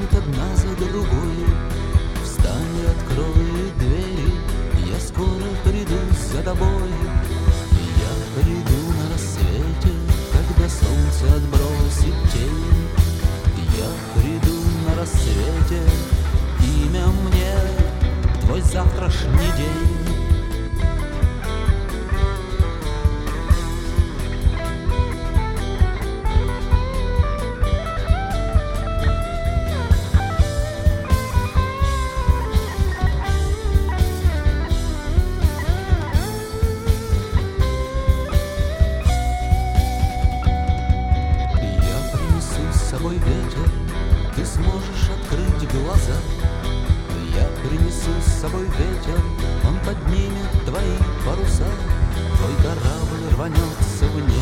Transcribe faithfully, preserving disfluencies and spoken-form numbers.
гаснут одна за другой. Встань и открой двери, я скоро приду за тобой. Я приду на рассвете, когда солнце отбросит тень. Я приду на рассвете, имя мне твой завтрашний день. Ветер, ты сможешь открыть глаза. Я принесу с собой ветер, он поднимет твои паруса. Твой корабль рванется в небо.